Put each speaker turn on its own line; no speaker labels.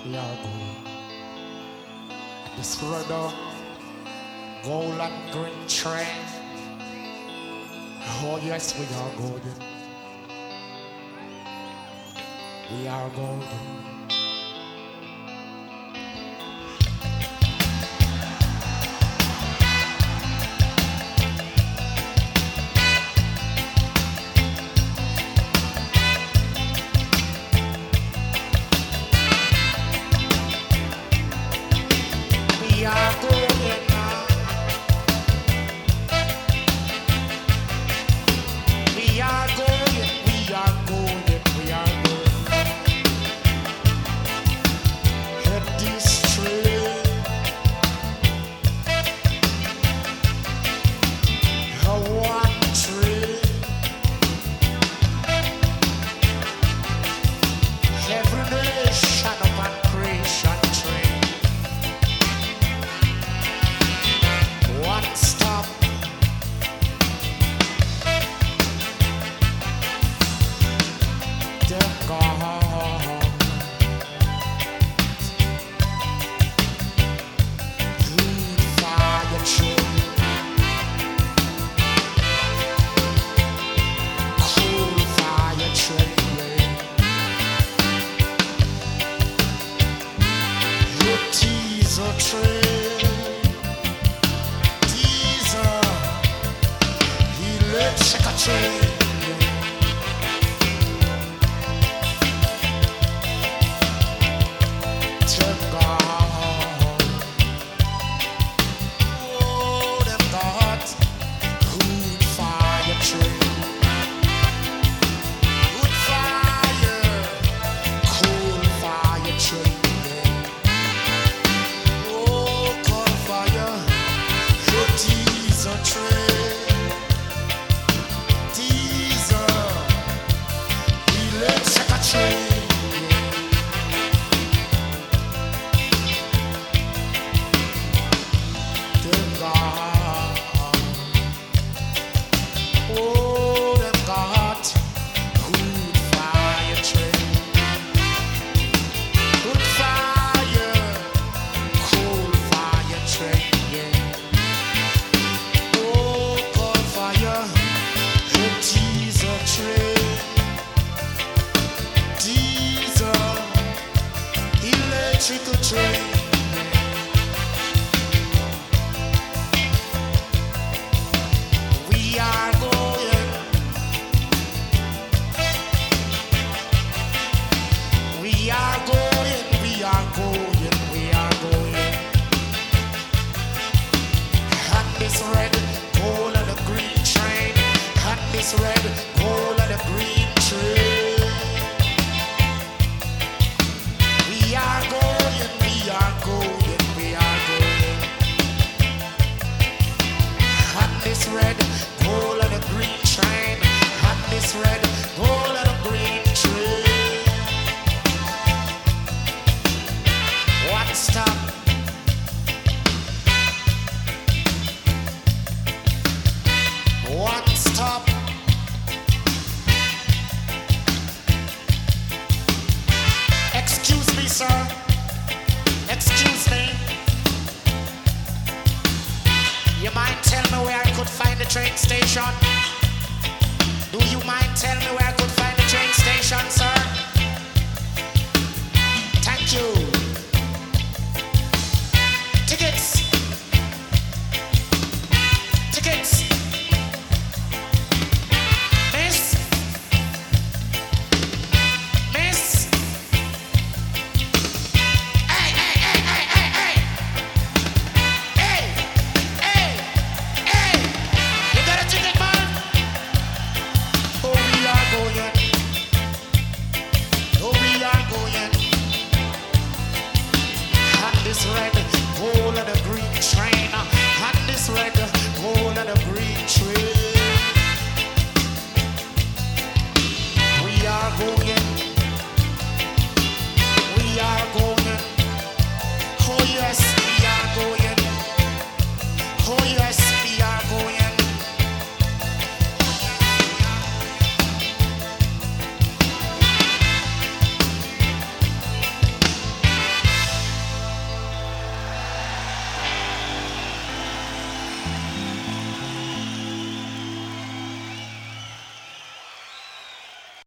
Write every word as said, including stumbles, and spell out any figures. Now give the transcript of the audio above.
we are going. This brother, gold and green train. Oh yes, we are golden. We are golden. We are golden now. We are golden, we are golden, we are golden. Head this train. A one train. Every nation of creation train. One stop. Them gone. Green fire train. Cool fire train. The diesel train. Diesel. Electric train. Them gone. Oh, them got good fire train. Good fire. Cool fire train. Oh, cold fire. The diesel train. Diesel. Electric train. Them gone. Oh, them got good fire train. Good fire. Cold fire train. Yeah. Oh, cold fire. The diesel train. Diesel. Electrical train. We are going. We are going. We are going. We are going. And this red, gold, and the green train. And this red, gold, and the green train. We are going. We are going. We are going. And this red, gold, and the green train. And this red, gold, and the green train. One stop. One stop. Excuse me, sir. Excuse me. You mind tell me where I could find the train station?